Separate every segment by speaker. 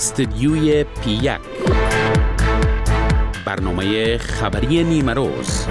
Speaker 1: استدیوی P1 برنامه خبری نیمه روز.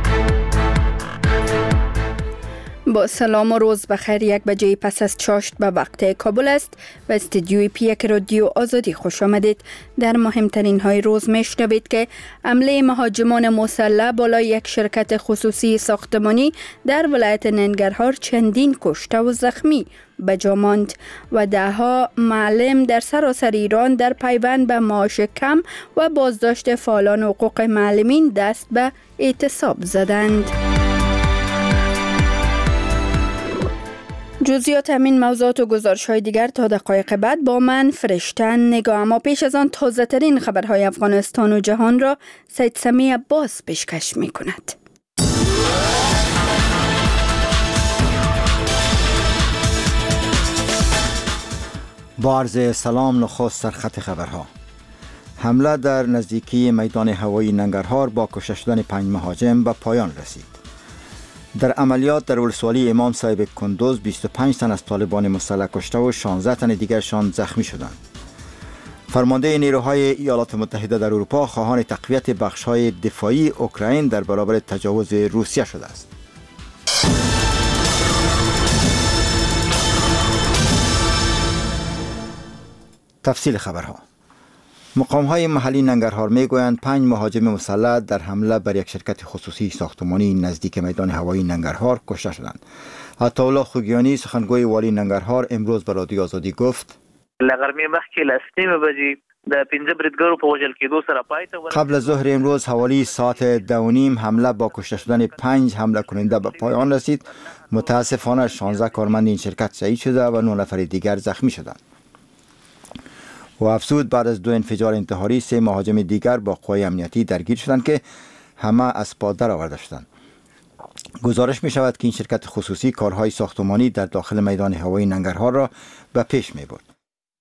Speaker 2: با سلام و روز بخیر. 1 بجه پس از چاشت به وقت کابل است و استدیوی P1 رادیو آزادی خوش آمدید. در مهمترین های روز میشنوید که حمله مهاجمان مسلح بالای یک شرکت خصوصی ساختمانی در ولایت ننگرهار چندین کشته و زخمی به جا ماند و دهها معلم در سراسر ایران در پیوند به معاش کم و بازداشت فعالان حقوق معلمین دست به اعتصاب زدند. جزئیات همین موضوعات و گزارش‌های دیگر تا دقایق بعد با من فرشته نگاه. اما پیش از آن تازه ترین خبرهای افغانستان و جهان را سید سمی عباس پیشکش می کند.
Speaker 3: با عرض سلام نخست سرخط خبرها. حمله در نزدیکی میدان هوایی ننگرهار با کشته شدن 5 مهاجم به پایان رسید. در عملیات در ولسوالی امام صاحب کندوز 25 تن از طالبان مسلح کشته و 16 تن دیگرشان زخمی شدند. فرمانده نیروهای ایالات متحده در اروپا خواهان تقویت بخش‌های دفاعی اوکراین در برابر تجاوز روسیه شده است. تفصیل خبرها. مقام‌های محلی ننگرهار میگویند 5 مهاجم مسلح در حمله بر یک شرکت خصوصی ساختمانی نزدیک میدان هوایی ننگرهار کشته شدند. عطاالله خوگیانی سخنگوی والی ننگرهار امروز به رادیو آزادی گفت: قبل از ظهر امروز حوالی ساعت 2:30 حمله با کشته شدن 5 حمله کننده به پایان رسید. متاسفانه 16 کارمند این شرکت شهید شده و 9 نفر دیگر زخمی شدند. و افزود بعد از 2 انفجار انتحاری 3 مهاجم دیگر با قوای امنیتی درگیر شدند که همه از پا در آورده شدند. گزارش می شود که این شرکت خصوصی کارهای ساختمانی در داخل میدان هوایی ننگرهار را به پیش می برد.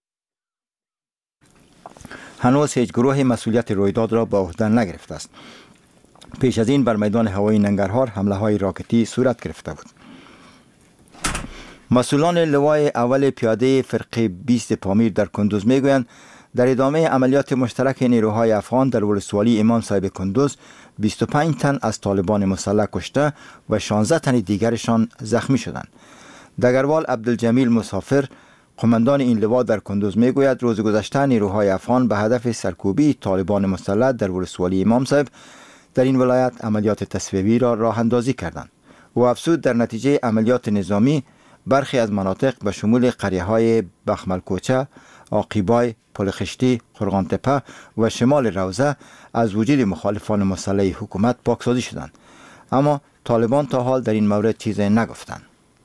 Speaker 3: هنوز هیچ گروه مسئولیت رویداد را به عهده نگرفته است. پیش از این بر میدان هوایی ننگرهار حمله های راکتی صورت گرفته بود. مسئولان لوای اول پیاده فرقه 20 پامیر در کندوز میگویند در ادامه عملیات مشترک نیروهای افغان در ولسوالی امام صاحب کندوز 25 تن از طالبان مسلح کشته و 16 تن دیگرشان زخمی شدند. دگروال عبدالجمیل مسافر قماندان این لوا در کندوز میگوید روز گذشته نیروهای افغان به هدف سرکوبی طالبان مسلح در ولسوالی امام صاحب در این ولایت عملیات تصفیه‌ای را راه اندازی کردند. و افزود در نتیجه عملیات نظامی برخی از مناطق به شمول قریه‌های بخملکوچه، عاقیبای، پلخشتی، قرغانتپه و شمال روضه از وجود مخالفان مسلح حکومت پاکسازی شدند. اما طالبان تا حال در این مورد چیزی نگفتند.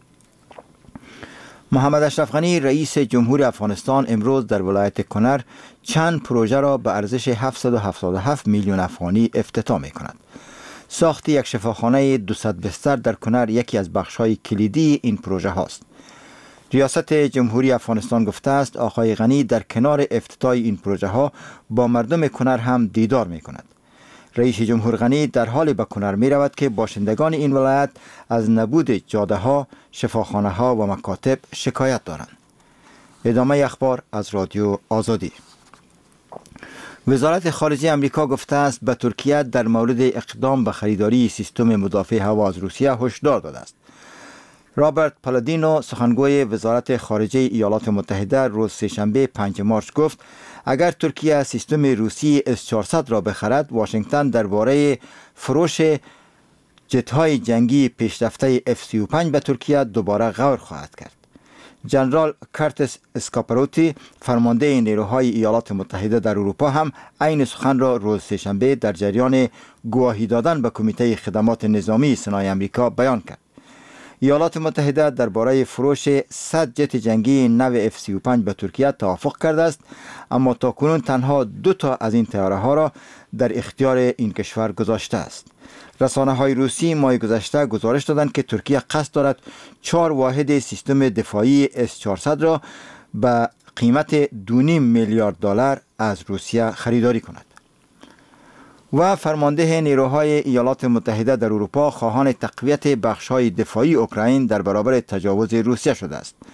Speaker 3: محمد اشرف غنی رئیس جمهور افغانستان امروز در ولایت کنر چند پروژه را به ارزش 777 میلیون افغانی افتتاح می‌کند. ساخت یک شفاخانه 200 بستر در کنر یکی از بخش‌های کلیدی این پروژه هاست. ریاست جمهوری افغانستان گفته است آقای غنی در کنار افتتاح این پروژه ها با مردم کنر هم دیدار می کند. رئیس جمهور غنی در حال به کنر می رود که باشندگان این ولایت از نبود جاده ها، شفاخانه ها و مکاتب شکایت دارند. ادامه اخبار از رادیو آزادی. وزارت خارجه امریکا گفته است به ترکیه در مورد اقدام به خریداری سیستم مدافع هوا از روسیه هشدار داده است. رابرت پالادینو سخنگوی وزارت خارجه ایالات متحده روز سه‌شنبه 5 مارس گفت اگر ترکیه سیستم روسی S-400 را بخرد واشنگتن درباره فروش جت‌های جنگی پیشرفته F-35 به ترکیه دوباره غور خواهد کرد. جنرال کارتس اسکاپاروتی فرمانده نیروهای ایالات متحده در اروپا هم عین سخن را روز سه‌شنبه در جریان گواهی دادن به کمیته خدمات نظامی سنای امریکا بیان کرد. ایالات متحده درباره فروش 100 جت جنگی نو F-35 به ترکیه توافق کرده است، اما تاکنون تنها 2 تا از این طیاره ها را در اختیار این کشور گذاشته است. رسانه های روسی ماه گذشته گزارش دادند که ترکیه قصد دارد 4 واحد سیستم دفاعی S-400 را به قیمت 2.5 میلیارد دلار از روسیه خریداری کند. و فرمانده نیروهای ایالات متحده در اروپا خواهان تقویت بخش‌های دفاعی اوکراین در برابر تجاوز روسیه شده است.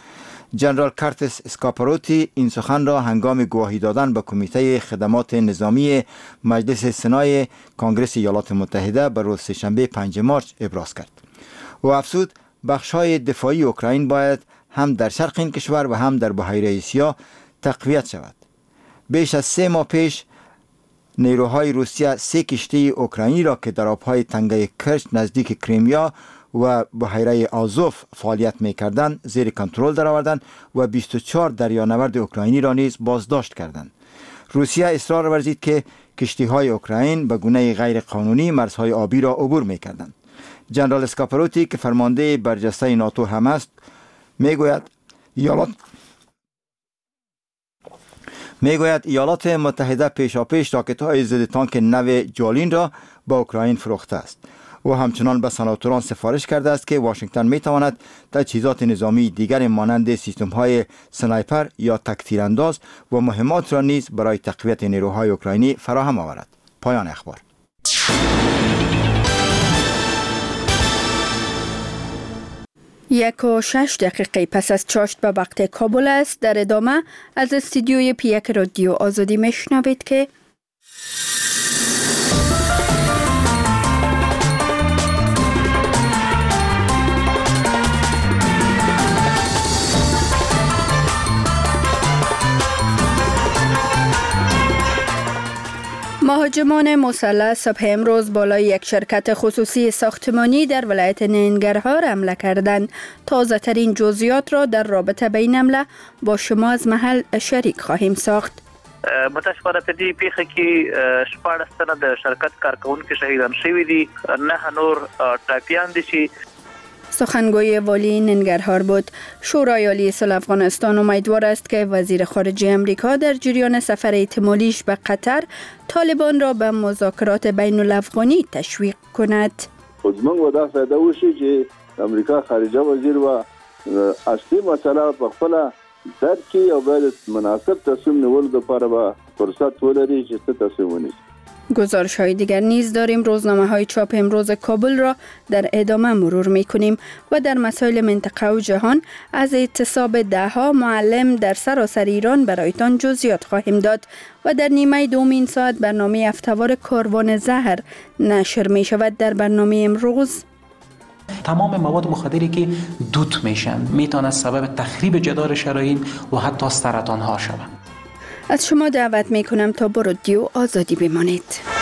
Speaker 3: جنرال کارتس اسکاپاروتی این سخن را هنگام گواهی دادن به کمیته خدمات نظامی مجلس سنای کنگره ایالات متحده بر روز سه‌شنبه 5 مارس ابراز کرد. او افزود بخش‌های دفاعی اوکراین باید هم در شرق این کشور و هم در بحیره سیاه تقویت شود. بیش از 3 ماه پیش نیروهای روسیه 3 کشتی اوکراینی را که در آبهای تنگه کرچ نزدیک کریمیا و بحیره آزوف فعالیت می‌کردند زیر کنترل درآوردند و 24 دریانورد اوکراینی را نیز بازداشت کردند. روسیه اصرار ورزید که کشتی‌های اوکراین به گونه غیر قانونی مرزهای آبی را عبور می‌کردند. جنرال اسکاپاروتی که فرمانده برجسته ناتو هم است میگوید ایالات متحده پیشاپیش راکت‌های ضد تانک نو جالین را با اوکراین فروخته است. او همچنان به سناتوران سفارش کرده است که واشنگتن میتواند تجهیزات نظامی دیگر مانند سیستم‌های سنایپر یا تک‌تیرانداز و مهمات را نیز برای تقویت نیروهای اوکراینی فراهم آورد. پایان اخبار.
Speaker 2: 1:06 پس از چاشت به وقت کابل است. در ادامه از استودیوی پیک رادیو آزادی میشنوید که مهاجمان مسلح صبح امروز بالای یک شرکت خصوصی ساختمانی در ولایت ننگرهار حمله کردند. تازه ترین جزئیات را در رابطه به این حمله با شما از محل شریک خواهیم ساخت.
Speaker 4: متاسفانه په دې پیښه کې 14 تنه د شرکت کارکونکو شهیدان شوي دي، 9 نور ټاپیان دي چې
Speaker 2: سخنگوی والی ننگرهار بود. شورای عالی صلح افغانستان امیدوار است که وزیر خارجه امریکا در جریان سفر احتمالیش به قطر طالبان را به مذاکرات بین الافغانی تشویق کند.
Speaker 5: خودمون و دا فایده وشي چې امریکا خارجه وزیر و اصلي مسله په خپل درک کې او باید مناسب تصمیم نیول لپاره به فرصت ولري چې څه تصمیم ونیسي.
Speaker 2: گزارش های دیگر نیز داریم. روزنامه های چاپ امروز کابل را در ادامه مرور می کنیم و در مسائل منطقه و جهان از اعتصاب دهها معلم در سراسر ایران برایتان جزئیات خواهیم داد و در نیمه دوم این ساعت برنامه افتوار کاروان زهر نشر می شود. در برنامه امروز
Speaker 6: تمام مواد مخدری که دوت میشن میتونه سبب تخریب جدار شرايين و حتی سرطان ها شوند.
Speaker 2: از شما دعوت می کنم تا با رادیو آزادی بمانید.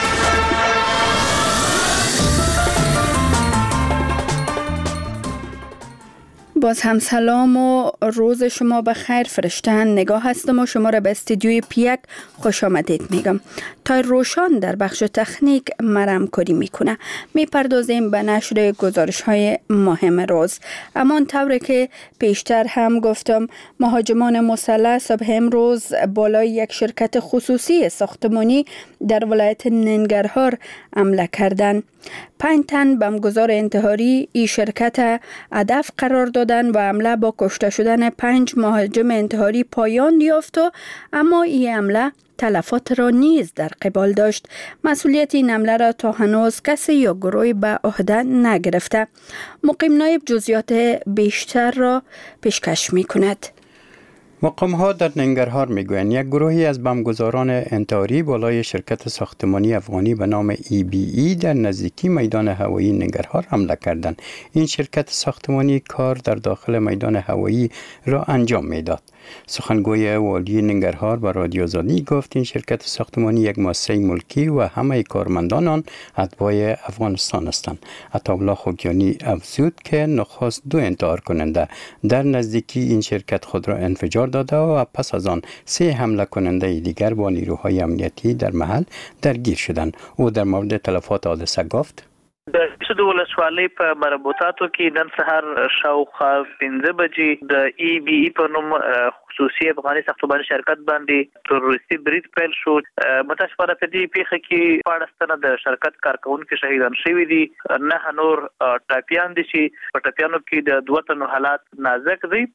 Speaker 2: باز هم سلام و روز شما بخیر. فرشته‌اند نگاه هستم و شما را به استودیوی پیک خوش آمدید میگم. تا روشان در بخش تکنیک مرام کاری میکنه. میپردازیم به نشر گزارش های مهم روز. اما طوری که پیشتر هم گفتم مهاجمان مسلح صبح امروز بالای یک شرکت خصوصی ساختمانی در ولایت ننگرهار حمله کردند. 5 تن بمبگذار انتحاری این شرکت هدف قرار دادن و حمله با کشته شدن 5 مهاجم انتحاری پایان یافت، اما این حمله تلفات را نیز در قبال داشت. مسئولیت این حمله را تا هنوز کسی یا گروهی به عهده نگرفته. مقیم نایب جزئیات بیشتر را پیشکش می کند.
Speaker 7: مقام‌ها در ننگرهار میگویند یک گروهی از بمبگذاران انتحاری بالای شرکت ساختمانی افغانی به نام EBE در نزدیکی میدان هوایی ننگرهار حمله کردند. این شرکت ساختمانی کار در داخل میدان هوایی را انجام میداد. سخنگوی والی ننگرهار به رادیو آزادی گفت این شرکت ساختمانی یک مؤسسه ملکی و همه کارمندان آن اتباع افغانستان هستند. عطاالله خوگیانی افزود که نخست 2 انتحار کننده در نزدیکی این شرکت خود را انفجار داده و پس از آن 3 حمله کننده دیگر با نیروهای امنیتی در محل درگیر شدند. او در مورد تلفات حادثه گفت:
Speaker 4: د سود ولسوالۍ په مربوطاتو کې نن سهار شاوخوا 15 بجې د EBE په نوم خصوصي افغاني ساختماني شرکت باندې تروریستي برید پیل شو. متاسفانه په دې پیښه کې 14 تنه د شرکت کارکونکو شهیدان شوي دي، 9 نور ټاپیان دي چې په ټاپیانو کې د 2 تنو حالات نازک دي.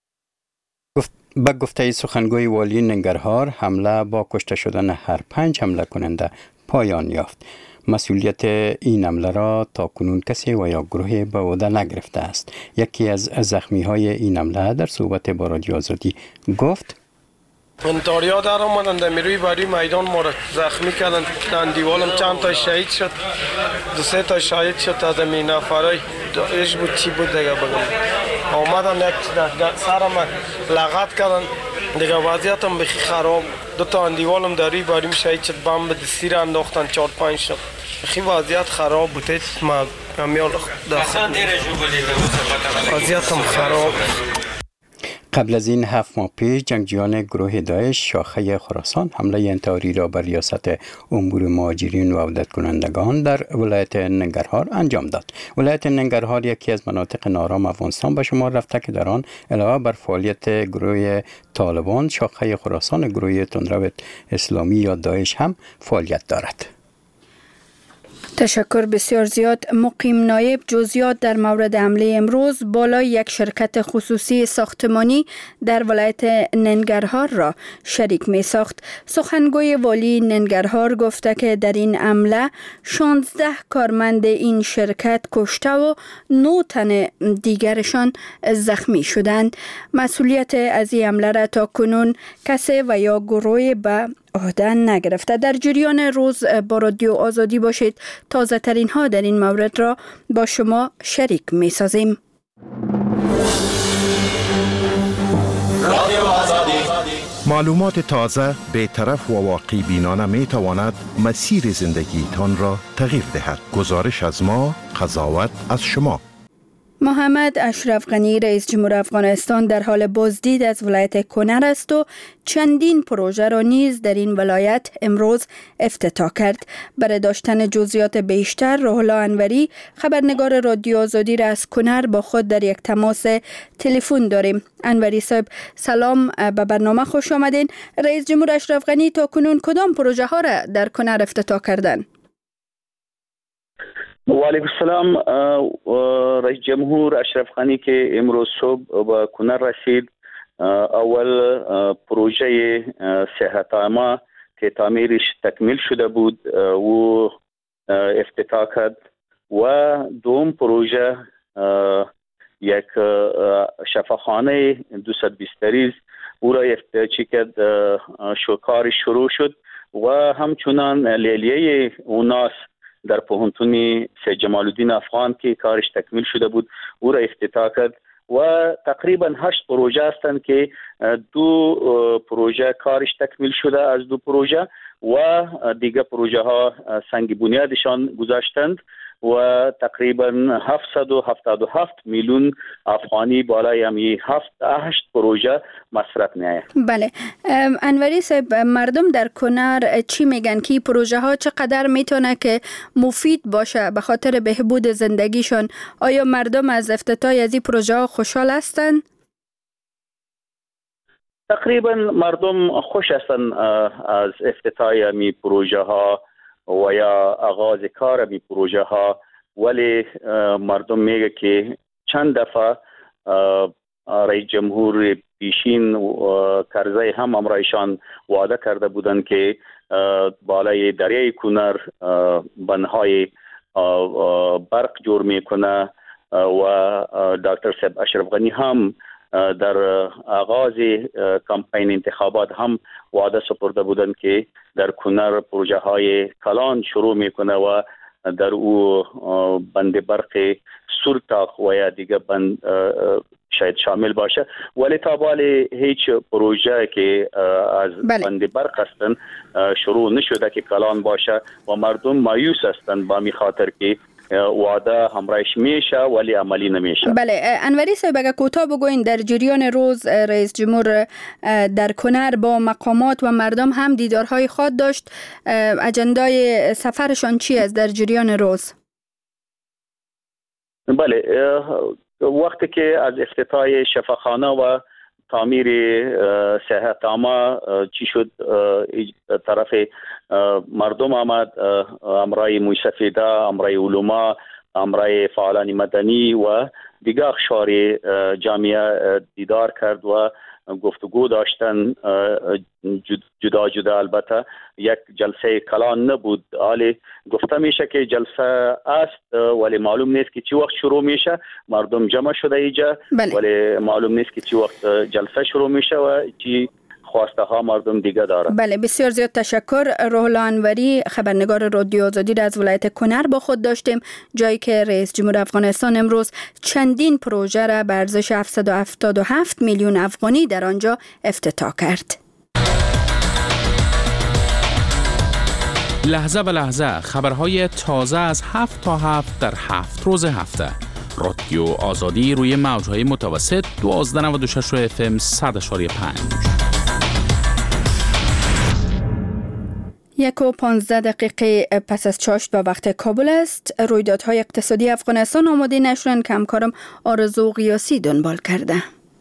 Speaker 7: با گفته سخنگوی والی ننگرهار حمله با کشته شدن هر 5 حمله کننده پایان یافت. مسئولیت این حمله را تاکنون کسی و یا گروهی به عهده نگرفته است. یکی از زخمی های این حمله در صحبت با رادیو آزادی گفت:
Speaker 8: انتاریا در آمدن در میروی بری میدان ما را زخمی کردن. در دیوالم چند تا شهید شد، 2-3 تا شهید شد. از این نفرای ایش بود چی بود دیگه بگم، آمدن یک سرم لغت کردن دیگه. وضعیتم بخی خراب. 2 تا دیوالم در روی بریم شهید شد، بم به دستی را انداختن 4-5 تا. بخی وضعیت خراب بود. ما میال داخل وضعیتم خراب.
Speaker 7: قبل از این 7 ماه پیش جنگجویان گروه داعش شاخه خراسان حمله انتحاری را بر ریاست امور مهاجرین و عودت کنندگان در ولایت ننگرهار انجام داد. ولایت ننگرهار یکی از مناطق نارام افغانستان به شمار رفته که در آن علاوه بر فعالیت گروه طالبان، شاخه خراسان گروه تندرو اسلامی یا داعش هم فعالیت دارد.
Speaker 2: تشکر بسیار زیاد. مقیم نایب جزئیات در مورد حمله امروز بالای یک شرکت خصوصی ساختمانی در ولایت ننگرهار را شریک می ساخت. سخنگوی والی ننگرهار گفته که در این حمله 16 کارمند این شرکت کشته و 9 تن دیگرشان زخمی شدند. مسئولیت از این حمله را تا کنون کسی و یا گروه به عهده نگرفته. در جریان روز با رادیو آزادی باشید. تازه ترین ها در این مورد را با شما شریک می سازیم.
Speaker 9: معلومات تازه، بی‌طرف و واقعی بینانه می تواند مسیر زندگی تان را تغییر دهد. گزارش از ما، قضاوت از شما.
Speaker 2: محمد اشرف غنی رئیس جمهور افغانستان در حال بازدید از ولایت کنر است و چندین پروژه را نیز در این ولایت امروز افتتاح کرد. برای داشتن جزئیات بیشتر روح الله انوری خبرنگار رادیو آزادی را از کنر با خود در یک تماس تلفن داریم. انوری صاحب سلام، به برنامه خوش آمدین. رئیس جمهور اشرف غنی تا کنون کدام پروژه ها را در کنر افتتاح کردند؟
Speaker 10: و علیکم السلام. رئیس جمهور اشرف غنی که امروز صبح به کنر رسید، اول پروژه صحت عامه که تعمیرش تکمیل شده بود و افتتاح کرد و دوم پروژه یک شفاخانه 200 بستری او را افتتاح کرد، کارش شروع شد و همچنان لیلیه اوناس در پوهنتون سید جمال الدین افغان که کارش تکمیل شده بود او را افتتاح کرد و تقریبا 8 پروژه هستند که 2 پروژه کارش تکمیل شده از 2 پروژه و دیگر پروژه ها سنگ بنیادشان گذاشتند و تقریبا 777 میلیون افغانی بالای همی 7-8 پروژه مصرف می‌آید.
Speaker 2: بله انوری صاحب، مردم در کنر چی میگن که پروژه ها چقدر میتونه که مفید باشه به خاطر بهبود زندگیشون؟ آیا مردم از افتتاح از این پروژه ها خوشحال هستند؟
Speaker 10: تقریبا مردم خوش هستند از افتتاح می پروژه ها و یا آغاز کار می پروژه ها، ولی مردم میگه که چند دفعه رئیس جمهور پیشین کرزی هم امرایشان وعده کرده بودند که بالای دریای کنر بندهای برق جور میکنه و دکتر صاحب اشرف غنی هم در آغاز کمپین انتخابات هم وعده سپرده بودند که در کنر پروژه های کلان شروع میکنه و در او بند برق سورتاق و یا دیگه بند شاید شامل باشه، ولی تا بالی هیچ پروژه که از بند برق هستن شروع نشده که کلان باشه و مردم مایوس هستند با می خاطر که وعده همراهش میشه ولی عملی نمیشه.
Speaker 2: بله انوری صاحب، اگر کوتاه بگوین در جریان روز رئیس جمهور در کنر با مقامات و مردم هم دیدارهای خود داشت، اجندای سفرشان چی است در جریان روز؟
Speaker 10: بله وقتی که از افتتاح شفاخانه و تعمیر صحت عامه چی شد، طرف مردم آمد، امرای موسفیده، امرای علما، امرای فعالان مدنی و دیگر اقشار جامعه دیدار کرد و گفتگو داشتن، جدا جدا. البته یک جلسه کلان نبود، حالی گفته میشه که جلسه است ولی معلوم نیست که چی وقت شروع میشه. مردم جمع شده اینجا ولی معلوم نیست که چی وقت جلسه شروع میشه و چی خواسته ها مردم دیگه داره.
Speaker 2: بله، بسیار زیاد تشکر. روح الله انوری، خبرنگار رادیو آزادی را از ولایت کنر با خود داشتیم، جایی که رئیس جمهور افغانستان امروز چندین پروژه را به ارزش 777 میلیون افغانی در آنجا افتتاح کرد.
Speaker 1: لحظه به لحظه خبرهای تازه از 7 تا 7 در 7 روز هفته. رادیو آزادی روی موجهای متوسط 1296 FM 100.5.
Speaker 2: 1:15 پس از چاشت به وقت کابل است. رویدادهای اقتصادی افغانستان آماده نشدن که همکارم آرزو قیاسی دنبال کرده.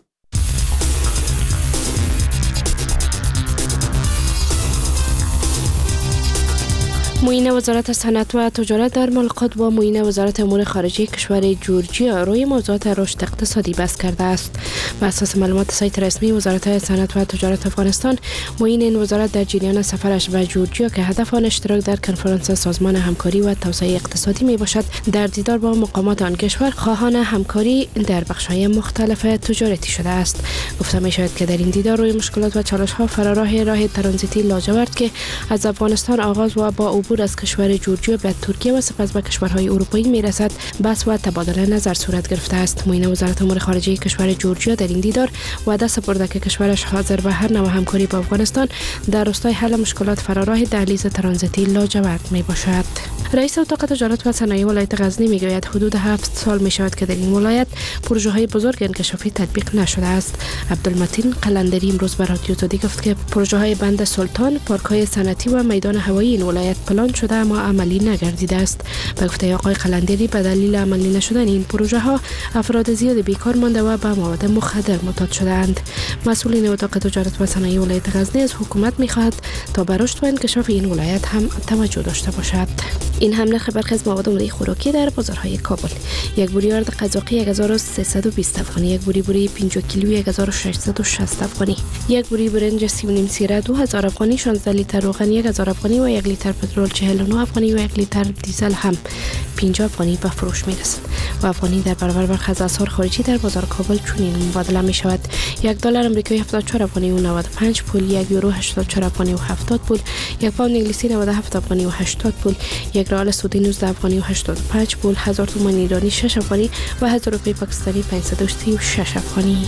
Speaker 11: معین وزارت صنعت و تجارت در ملاقات با معین وزارت امور خارجه کشور جورجیا روی موضوعات رشد اقتصادی بحث کرده است. بر اساس معلومات سایت رسمی وزارت صنعت و تجارت افغانستان، معین این وزارت در جریان سفرش به جورجیا که هدف آن اشتراک در کنفرانس سازمان همکاری و توسعه اقتصادی می باشد، در دیدار با مقامات آن کشور خواهان همکاری در بخش‌های مختلف تجارتی شده است. گفته می شود که در این دیدار روی مشکلات و چالش‌ها فراراه راه ترانزیتی لاجورد که از افغانستان آغاز و با عبور از کشور جورجیا به ترکیه و سپس به کشورهای اروپایی میرسد بحث و تبادل نظر صورت گرفته است. معین وزارت امور خارجه کشور جورجیا در این دیدار وعده سپرده که کشورش حاضر به هر نوع همکاری با افغانستان در راستای حل مشکلات فراراه دهلیز ترانزیتی لاجورد می باشد. رئیس اتاق تجارت و صنایع ولایت غزنی میگوید حدود 7 سال می شود که در این ولایت پروژه های بزرگ انکشافی تطبیق نشده است. عبدالمتین قلندری امروز به رادیو آزادی گفت که پروژه های بند سلطان، پارک های صنعتی و میدان هوایی این ولایت پلان شده اما عملی نگردیده است. به گفته آقای قلندری به دلیل عملی نشدن این پروژه ها افراد زیاد بیکار مانده و به مواد مخدر معتاد شدند. مسئولین اتاق تجارت و صنایع ولایت غزنی از حکومت می‌خواهد تا به رشد و انکشاف این ولایت هم توجه داشته باشد. این هم نرخ برخی از مواد عمده خوراکی در بازارهای کابل: یک بوری آرد قزاقی 1320 افغانی، یک بوری 5 کیلویی 1660 افغانی، یک بوری برنج 3.5 سیره 2000 افغانی، 16 لیتر روغن 1000 افغانی و 1 لیتر پترول 49 افغانی و 1 لیتر دیزل هم 50 افغانی به فروش می‌رسد. و افغانی در برابر برخی از اسعار خارجی در بازار کابل چنین مبادله می شود: یک دلار آمریکایی 74 افغانی و 95 پول، یک یورو 84 افغانی و 70 پول، یک پوند انگلیسی 97 افغانی و 80 پول، یک ریال سعودی 19 افغانی و 85 پول، 1000 تومان ایرانی 6 افغانی و 1000 روپیه پاکستانی 536 افغانی.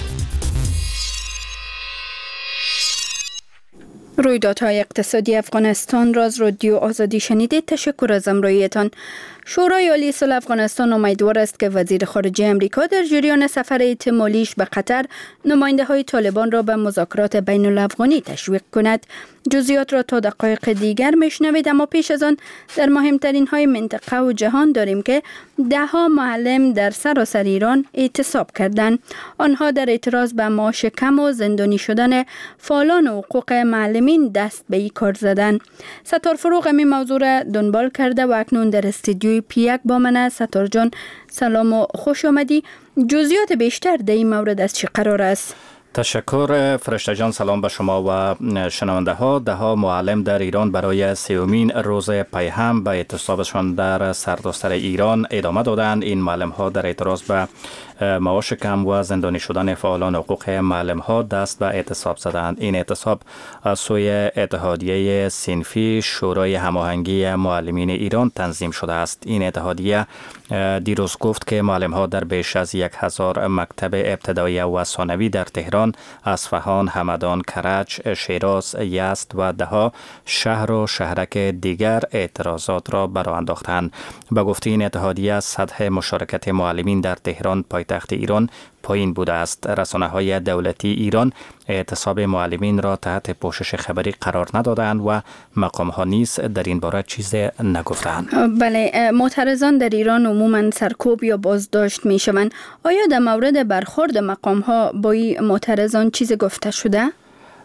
Speaker 2: رویدادهای اقتصادی افغانستان را از رادیو آزادی شنیدید. تشکر از همراهیتان. شورای عالی صلح افغانستان امیدوار است که وزیر خارجه امریکا در جریان سفر احتمالیش به قطر نماینده های طالبان را به مذاکرات بین الافغانی تشویق کند. جزئیات را تا دقایق دیگر میشنوید، اما پیش از آن در مهمترین های منطقه و جهان داریم که 10 معلم در سراسر ایران اعتصاب کردند. آنها در اعتراض به معاش کم و زندانی شدن فعالان حقوق معلمین دست به این کار زدند. ستار فروغ می موضوع را دنبال کرده و اکنون در استودیوی پیک با من. ستار جان سلام و خوش آمدی. جزئیات بیشتر در این مورد از چه قرار است؟
Speaker 12: تشکر فرشته جان، سلام به شما و شنونده ها. 10 معلم در ایران برای 3مین روز پی هم به اعتصابشان در سرتاسر ایران ادامه دادند. این معلم ها در اعتراض به معاش کم و زندانی شدن فعالان حقوق معلم ها دست به اعتصاب زدند. این اعتصاب از سوی اتحادیه صنفی شورای هماهنگی معلمین ایران تنظیم شده است. این اتحادیه دیروز گفت که معلم ها در بیش از 1000 مکتب ابتدایی و ثانوی در تهران، اصفهان، همدان، کرج، شیراز، یزد و 10 شهر و شهرک دیگر اعتراضات را برآ انداختند. به گفته این اتحادیه سطح مشارکت معلمین در تهران پایتخت ایران پایین بوده است. رسانه‌های دولتی ایران اعتصاب معلمین را تحت پوشش خبری قرار ندادند و مقام‌ها نیز در این باره چیزی نگفتند.
Speaker 2: بله، معترضان در ایران عموماً سرکوب یا بازداشت می‌شوند. آیا در مورد برخورد مقام‌ها با این معترضان چیزی گفته شده؟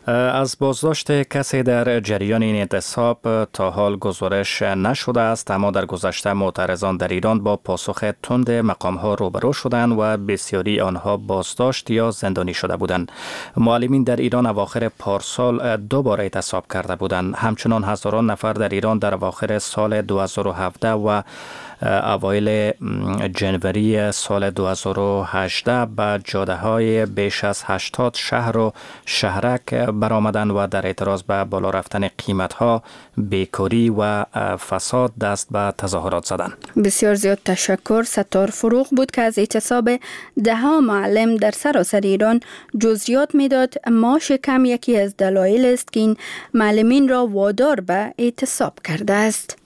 Speaker 12: از بازداشت کسی در جریان این اعتصاب تا حال گزارش نشده است، اما در گذشته معترضان در ایران با پاسخ تند مقام‌ها روبرو شدند و بسیاری آنها بازداشت یا زندانی شده بودند. معلمین در ایران اواخر پارسال 2 بار اعتصاب کرده بودند. همچنان هزاران نفر در ایران در اواخر سال 2017 و اوایل جنوری سال 2018 به جاده‌های بیش از 80 شهر و شهرک برآمدند و در اعتراض به بالا رفتن قیمت‌ها، بیکاری و فساد دست به تظاهرات زدند.
Speaker 2: بسیار زیاد تشکر. ستار فروغ بود که از اعتصاب 10 معلم در سراسر ایران جزئیات میداد. معاش کم یکی از دلایل است که این معلمین را وادار به اعتصاب کرده است.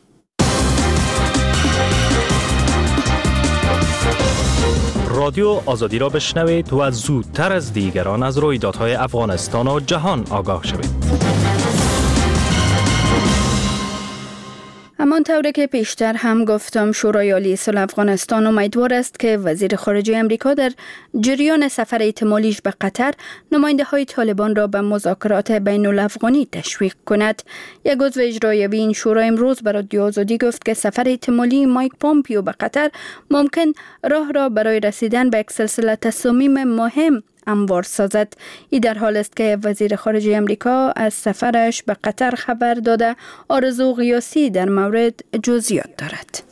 Speaker 13: رادیو آزادی را بشنوید و زودتر از دیگران از رویدادهای افغانستان و جهان آگاه شوید.
Speaker 2: همانطور که پیشتر هم گفتم، شورای عالی صلح افغانستان امیدوار است که وزیر خارجه امریکا در جریان سفر احتمالیش به قطر نماینده های طالبان را به مذاکرات بین الافغانی تشویق کند. یک عضو اجرایی این شورا امروز به رادیو آزادی گفت که سفر احتمالی مایک پومپیو به قطر ممکن راه را برای رسیدن به یک سلسله تصامیم مهم هموار سازد. این در حال است که وزیر خارجه امریکا از سفرش به قطر خبر داده آرزو قیاسی در مورد جزئیات دارد.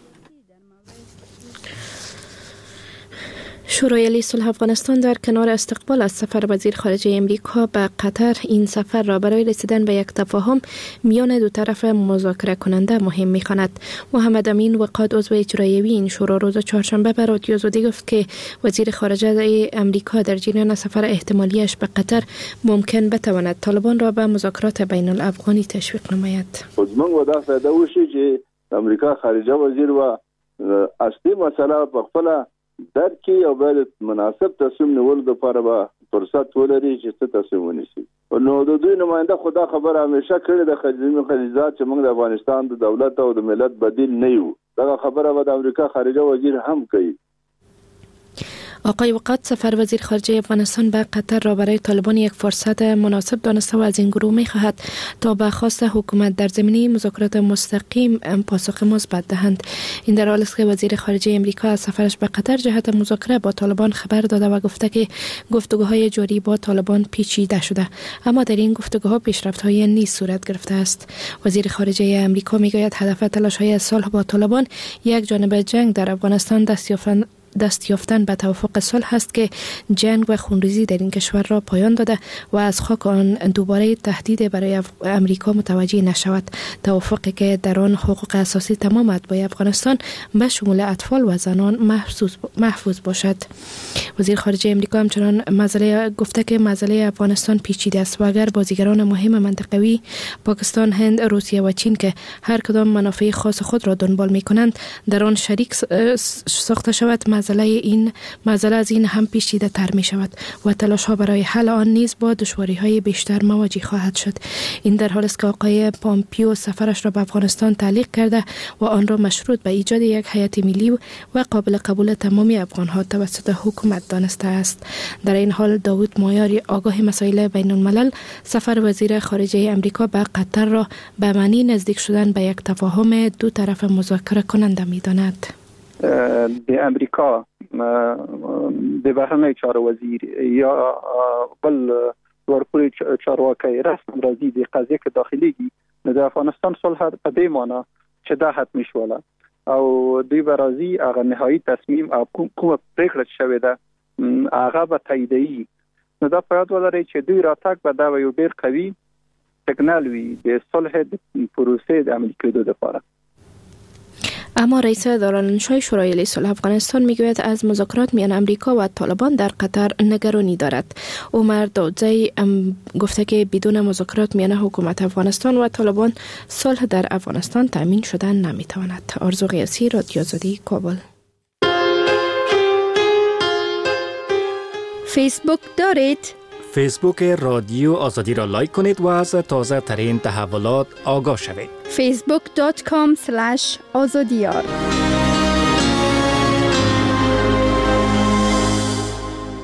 Speaker 11: شورای عالی صلح افغانستان در کنار استقبال از سفر وزیر خارجه امریکا به قطر، این سفر را برای رسیدن به یک تفاهم میان دو طرف مذاکره کننده مهم می‌خواند. محمد امین وقاد، عضو اجرایی این شورا، روز چهارشنبه به رادیو آزادی گفت که وزیر خارجه امریکا در جریان سفر احتمالیش به قطر ممکن بتواند طالبان را به مذاکرات بین الافغانی تشویق نماید.
Speaker 5: من ودا فایده وشي چې امریکا خارجه وزیر و اصلي مسله په خپل درکې او باید مناسب تصمیم نیول لپاره به فرصت ولري چې څه تصمیم ونیسي. نو د دوی نماینده خدا خبر همیشه کړې د خلیجات چې موږ د افغانستان د دولت او د ملت بدیل نه یو. دا خبره به د امریکا خارجه وزیر هم کوي.
Speaker 11: آقای وقاد سفر وزیر خارجه افغانستان به قطر را برای طالبان یک فرصت مناسب دانسته و از این گروه می خواهد تا به خواست حکومت در زمینه مذاکرات مستقیم پاسخ مثبت دهند. این در حالی است که وزیر خارجه امریکا از سفرش به قطر جهت مذاکره با طالبان خبر داده و گفته که گفتگوهای جاری با طالبان پیچیده شده، اما در این گفتگوها پیشرفت‌های نیز صورت گرفته است. وزیر خارجه امریکا میگوید هدف تلاش‌های صلح با طالبان یک جانب جنگ در افغانستان دست یافتن به توافق صلح است که جنگ و خونریزی در این کشور را پایان داده و از خاک آن دوباره تهدید برای امریکا متوجه نشود. توافقی که در آن حقوق اساسی تمام اتباع افغانستان به شمول اطفال و زنان محفوظ باشد. وزیر خارجه امریکا همچنان گفته که مسئله افغانستان پیچیده است و اگر بازیگران مهم منطقوی پاکستان، هند، روسیه و چین که هر کدام منافع خاص خود را دنبال می کنند در آن شریک ساخته شود، مسئله از این هم پیچیده تر می شود و تلاش ها برای حل آن نیز با دشواری های بیشتر مواجه خواهد شد. این در حالی است که آقای پومپیو سفرش را به افغانستان تعلیق کرده و آن را مشروط به ایجاد یک هیئت ملی و قابل قبول تمامی افغان ها توسط حکومت دانسته است. در این حال داوود مایاری، آگاه مسائل بین الملل، سفر وزیر خارجه امریکا به قطر را به معنی نزدیک شدن به یک تفاهم دو طرف مذاکره کننده می داند.
Speaker 14: د امریکا د بهرنی چارو وزیر یا بل ورپوری چارواکی رسم راځي د قضیه کې داخليږي د افغانستان صلح په دې معنی چې دا حتمی شوله او دوی به راځي هغه نهایی تصمیم او کومه پریکړه شوې ده هغه به تاییدوي. نو دا په یاد ولرئ چې دوی راتګ به دا یو ډېر قوي سیګنال وي د صلح د پروسې د عملي کېدو لپاره.
Speaker 11: اما رئیس دارالانشای شورای عالی صلح افغانستان میگوید از مذاکرات میان امریکا و طالبان در قطر نگرانی دارد. عمر داودزی گفته که بدون مذاکرات میان حکومت افغانستان و طالبان صلح در افغانستان تامین شدن نمیتواند. آرزو قیاسی، رادیو آزادی، کابل.
Speaker 2: فیسبوک دارید؟
Speaker 13: فیسبوک رادیو آزادی را لایک کنید و از تازه ترین تحولات آگاه شوید.
Speaker 2: facebook.com/azadiyar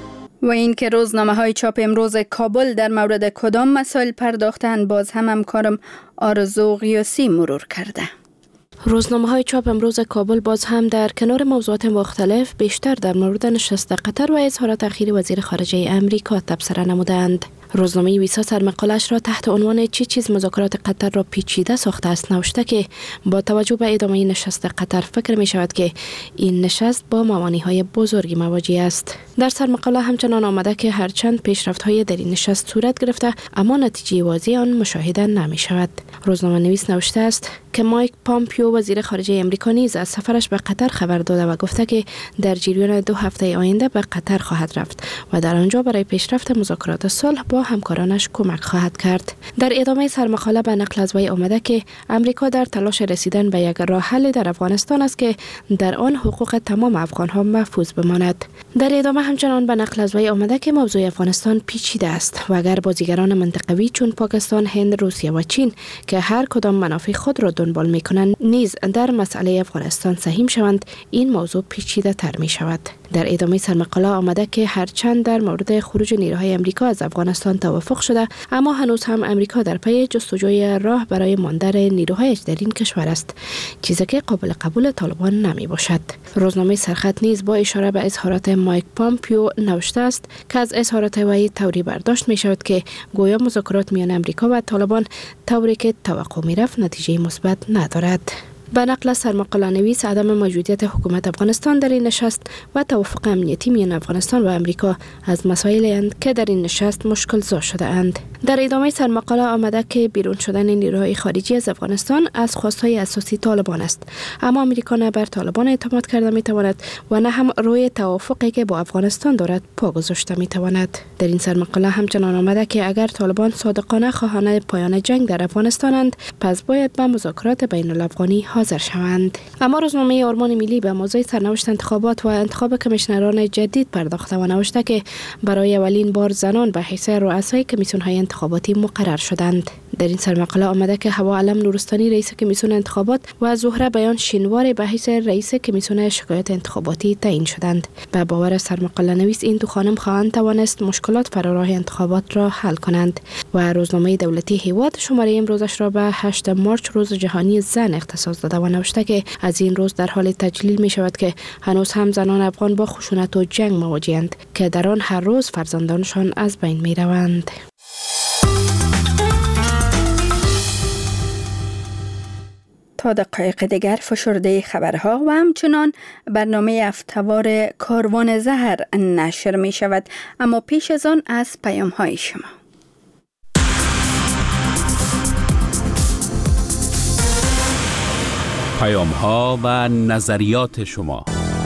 Speaker 2: و این که روزنامه‌های چاپ امروز کابل در مورد کدام مسائل پرداختند باز هم همکارم آرزو غیاسی مرور کرده.
Speaker 11: روزنامه‌های چاپ امروز کابل باز هم در کنار موضوعات مختلف بیشتر در مورد نشست قطر و اظهارات اخیر وزیر خارجه امریکا تبصره نمودند. روزنامه ویسا سرمقاله‌اش را تحت عنوان چه چیز مذاکرات قطر را پیچیده ساخته است نوشته که با توجه به ادامه نشست قطر فکر می شود که این نشست با موانع‌های بزرگی مواجه است. در سرمقاله همچنان آمده که هرچند پیشرفت‌های در این نشست صورت گرفته اما نتیجه واضح آن مشاهده نمی شود. روزنامه نویس نوشته است که مایک پامپیو وزیر خارجه امریکا نیز از سفرش به قطر خبر داده و گفته که در جریان 2 هفته آینده به قطر خواهد رفت و در آنجا برای پیشرفت مذاکرات صلح با همکارانش کمک خواهد کرد. در ادامه سرمقاله به نقل از وی آمده که امریکا در تلاش رسیدن به یک راه حل در افغانستان است که در آن حقوق تمام افغان‌ها محفوظ بماند. در ادامه همچنان به نقل از وی آمده که موضوع افغانستان پیچیده است و اگر بازیگران منطقوی چون پاکستان، هند، روسیه و چین که هر کدام منافع خود را دنبال می‌کنند نیز در مسئله افغانستان سهیم شوند، این موضوع پیچیده تر می شود. در ادامه سرمقاله آمده که هرچند در مورد خروج نیروهای امریکا از افغانستان توافق شده اما هنوز هم امریکا در پی جستجوی راه برای ماندن نیروهایش در این کشور است، چیزی که قابل قبول طالبان نمی باشد. روزنامه سرخط نیز با اشاره به اظهارات مایک پامپیو نوشته است که از اظهارات وی طوری برداشت می شود که گویا مذاکرات میان امریکا و طالبان طوری که توقع می رفت نتیجه مثبت ندارد. به نقل از سرمقاله نویس عدم موجودیت حکومت افغانستان در این نشست و توافق امنیتی میان افغانستان و امریکا از مسائلی اند که در این نشست مشکل زا شده اند. در ادامه سرمقاله آمده که بیرون شدن نیروهای خارجی از افغانستان از خواستهای اساسی طالبان است، اما امریکا نه بر طالبان اعتماد کرده میتواند و نه هم روی توافقی که با افغانستان دارد پا گذاشته میتواند. در این سرمقاله همچنان آمده که اگر طالبان صادقانه خواهان پایان جنگ در افغانستانند پس باید به مذاکرات بین الافغانی حاضر شوند. اما روزنامه آرمان ملی به موضوع سرنوشت انتخابات و انتخاب کمیشنران جدید پرداخته و نوشته که برای اولین بار زنان به حیث رؤسای کمیسیون‌های انتخاباتی مقرر شدند. در این سرمقاله آمده که حوا علم نورستانی رئیس کمیسیون انتخابات و زهره بیان شینوار به حیث رئیس کمیسیون شکایت انتخاباتی تعیین شدند. به باور سرمقاله نویس این دو خانم خواهند توانست مشکلات فراراه انتخابات را حل کنند. و روزنامه دولتی هیواد شماره امروزش را به 8 مارچ روز جهانی زن اختصاص داده و نوشته که از این روز در حال تجلیل می شود که هنوز هم زنان افغان با خشونت و جنگ مواجه‌اند که در آن هر روز فرزندانشان از بین می روند.
Speaker 2: تا دقایق دیگر فشرده خبرها و همچنان برنامه هفته‌وار کاروان زهر نشر می شود، اما پیش از آن از پیام های شما.
Speaker 1: پیام ها و نظریات شما.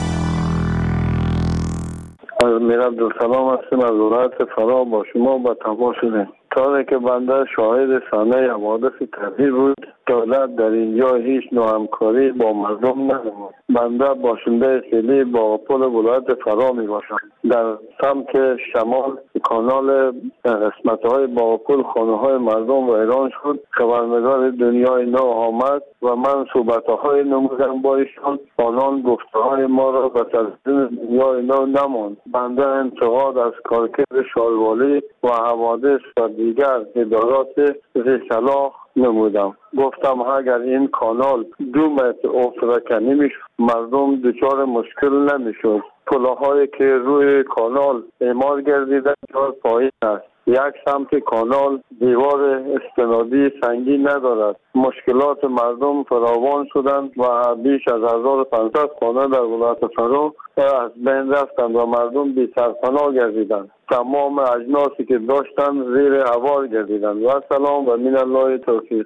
Speaker 5: از میرم در سلام هستیم از ولایت فرا با شما با تماس شدیم. تا که بنده شاهد صحنه حوادث طبیعی بود، دولت در اینجا هیچ نوع همکاری با مردم ننمود. بنده باشنده فعلی با پل ولایت فرا می باشم. در سمت شمال کانال قسمت‌های با پل خانه‌های مردم ویران شد. خبرنگار دنیای نو آمد و من صحبت‌های نمودم با ایشان. آنان گفته‌های ما را به تلویزیون دنیای نو نماند. بنده انتقاد از کارکرد شالوالی و حوادث و دیگر ادارات ذی‌صلاح نمودم. گفتم اگر این کانال 2 متر افراکنی میشد مردم دچار مشکل نمیشد. پلهایی که روی کانال اعمار گردیده جای پایین است. یک سمت کانال دیوار استنادی سنگی ندارد. مشکلات مردم فراوان شدند و بیش از 1500 خانه در ولایت فرا از بین رفتند و مردم بی سرپناه گردیدند. تمام اجناسی که داشتند زیر هوار گردیدند. و سلام و من الله توفیق.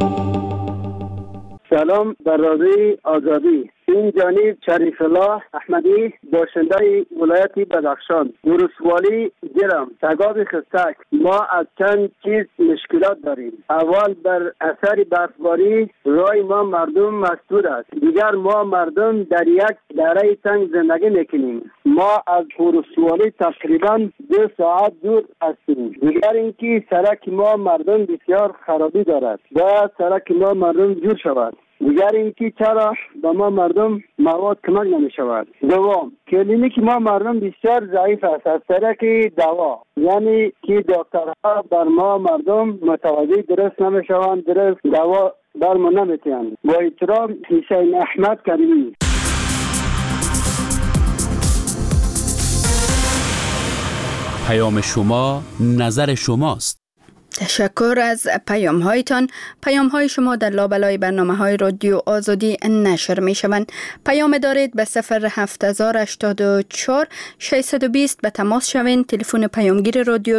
Speaker 15: سلام بر رادیوی آزادی. این جانب شریف الله احمدی باشنده ولایت بدخشان. ولسوالی گرم تگاب خستک. ما از چند چیز مشکلات داریم. اول بر اثر برفباری رای ما مردم مسدود است. دیگر ما مردم در یک دره تنگ زندگی میکنیم. ما از ولسوالی تقریبا 2 ساعت دور هستیم. دیگر اینکه سرک ما مردم بسیار خرابی دارد و سرک ما مردم جور شود. دیگر اینکه چرا به ما مردم مواد کمک نمی شود. دوم، کلینیک ما مردم بسیار ضعیف است از طریق دوا، یعنی که دکترها بر ما مردم متوجه درست نمی شوند، درست دوا بر ما نمیتیند. با احترام، حسین احمد کریمی.
Speaker 1: پیام شما نظر شماست.
Speaker 2: تشکر از پیام هایتان. پیام های شما در لابلای برنامه های رادیو آزادی نشر می شوند. پیام دارید به 07084 620 به تماس شوین. تلفن پیامگیر رادیو